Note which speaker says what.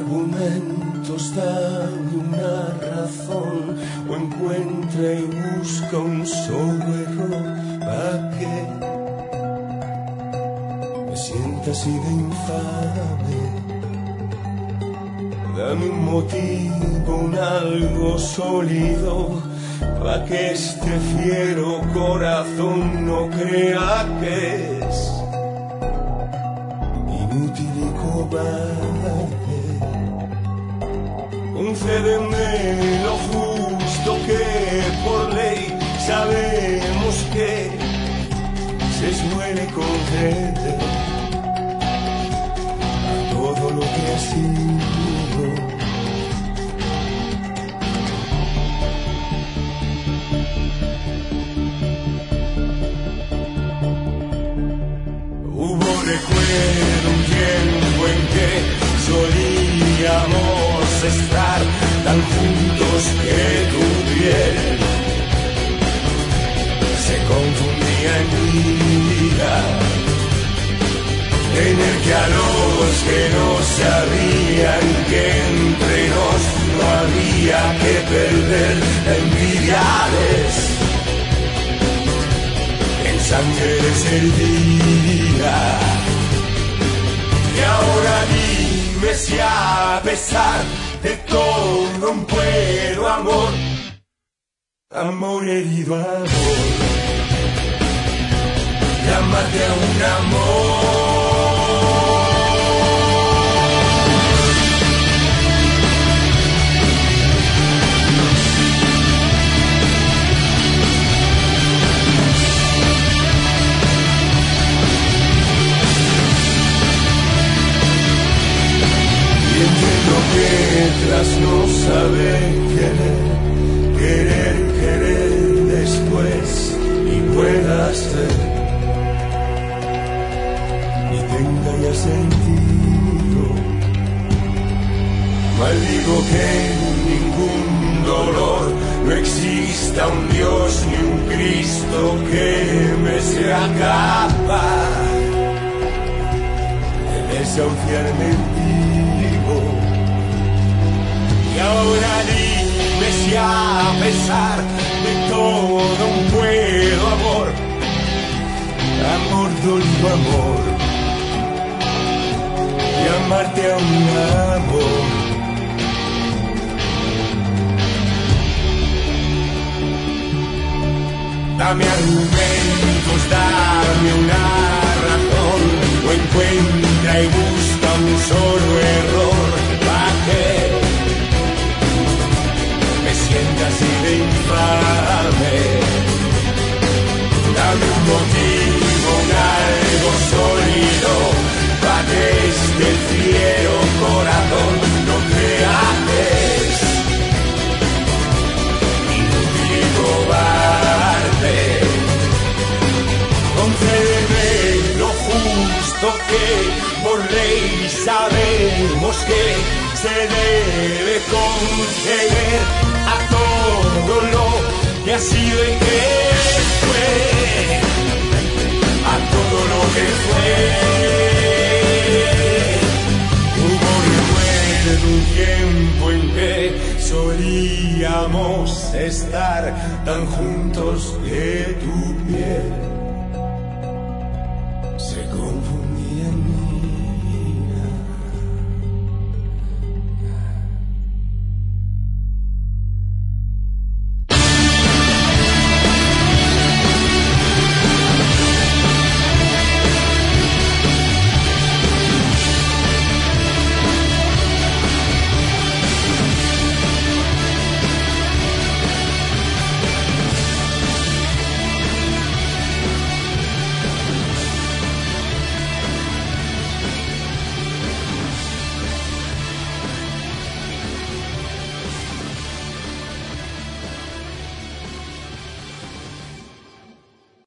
Speaker 1: argumentos, dame una razón, o encuentra y busca un solo error, ¿para qué me sienta así de infame? Dame un motivo, un algo sólido, pa' que este fiero corazón no crea que es inútil y cobarde. Concédeme lo justo que por ley sabemos que se suele conceder a todo lo que ha sido. Recuerdo un tiempo en que solíamos estar tan juntos que tu piel se confundía en vida, tener que a los que no sabían que entre nos no había que perder la envidia en sangre deshervida. Y ahora dime si a pesar de todo un puedo amor, amor herido, amor, llámate a un amor. Mientras no sabe querer después y pueda ser y tenga ya sentido. Maldigo que en ningún dolor no exista un Dios ni un Cristo que me sea capaz de desahuciarme en ti. Y ahora dime si a pesar de todo un puedo amor, amor dolido, amor, llamarte a un amor. Dame argumentos, dame una razón, o encuentra y busca un solo error, ¿para qué me sienta así de infame? Dame un motivo, un algo sólido, pa' que este fiero corazón no crea que es inútil y cobarde. Concédeme lo justo que por ley sabemos que se debe conceder a todo lo que ha sido y que fue, a todo lo que fue. Hubo recuerdo un tiempo en que solíamos estar tan juntos que tú